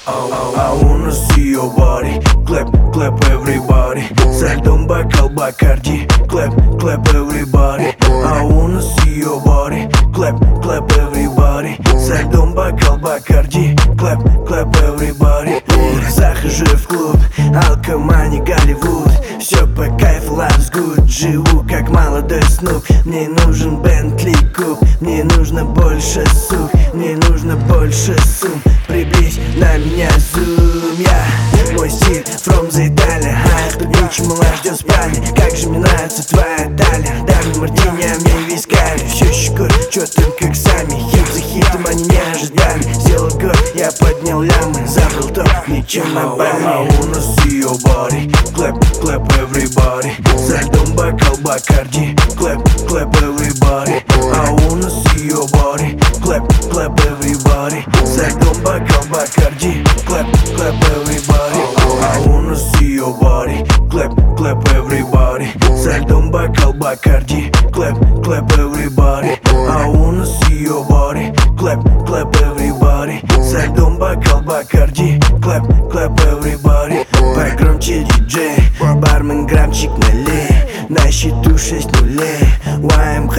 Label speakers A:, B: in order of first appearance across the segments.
A: I wanna see your body, clap, clap everybody. За льдом бокал Бакарди, clap, clap everybody. I wanna see your body, clap, clap everybody. За льдом бокал Бакарди, clap, clap everybody. Захожу в клуб, алкомани, Голливуд. Все по кайфу, life's good. Живу как молодой Снуп. Мне нужен Бентли Куб, мне нужно больше сук, мне нужно больше сумм. Приблизь на меня зум, мой стиль from the Italia. Кто Гуччи, мала ждет в спальне. Как же мне нравится твоя талия. Дай мне мартини, а мне вискарь. Все щекой, четким как сами. Хит за хитом, они не ожидали. Сделал год, я поднял лямы. Забыл топ, ничем на бали. I wanna see your body, clap, clap everybody. За льдом бокал Бакарди, clap, clap everybody. I wanna see your body, clap, clap everybody. За льдом бокал Бакарди, clap, clap everybody. I wanna see your body, clap, clap everybody. За льдом бокал Бакарди, clap, clap everybody. I wanna see your body, clap, clap everybody. За льдом бокал Бакарди, clap, clap everybody. Погромче диджей, бармен граммчик налей. На счету 6 нулей, YM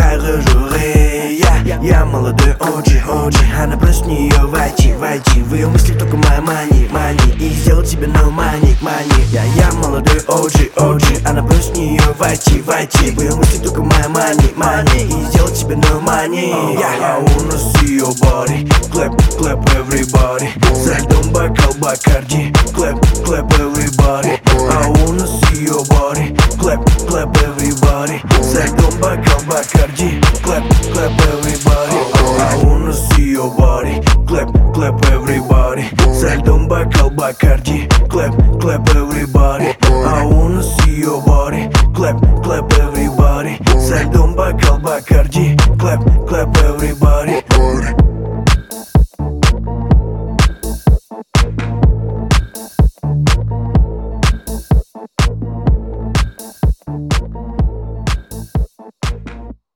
A: хайры. Я молодой OG. Она просит в нее войти. В ее мыслях только моя money. И сделать тебе no money. Я молодой OG. Она просит в нее войти. В ее мыслях только моя money. И сделать тебе no money. I wanna see your body, clap, clap everybody. За льдом бокал Бакарди, clap, clap everybody. I wanna see your body, clap, clap everybody. За льдом бокал Бакарди, clap, clap everybody. I wanna see your body, clap, clap everybody. За льдом бокал Бакарди, clap, clap everybody. I wanna see your body, clap, clap everybody. За льдом бокал Бакарди, clap, clap everybody.